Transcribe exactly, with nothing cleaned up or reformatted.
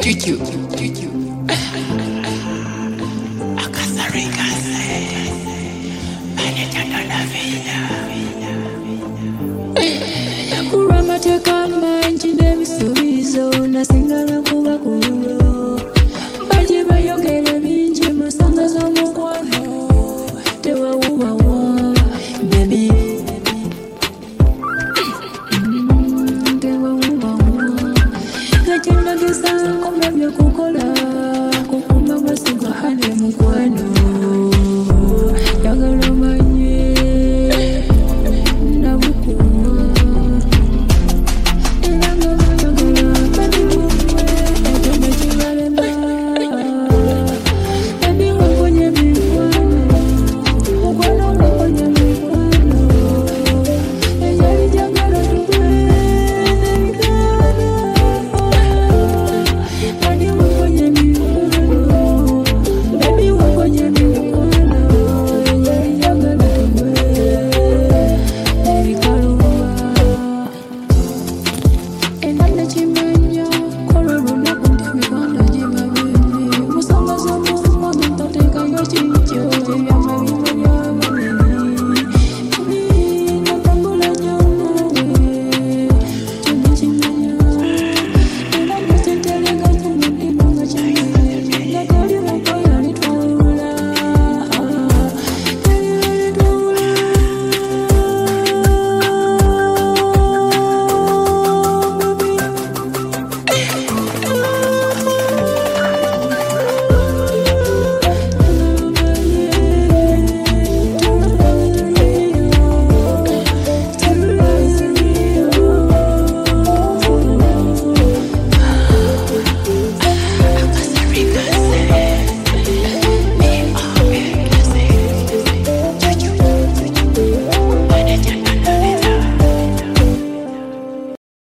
Juju, juju. Akasarika se. Anetana la vida. Yakurama tekamba nchinde bisubizo nasingala kuba kulo. Baje bayogere bingi musanga z'omukwano. Tewa uwa wa baby. Tewa uwa wa. Gachenda gisa kumbe kukola.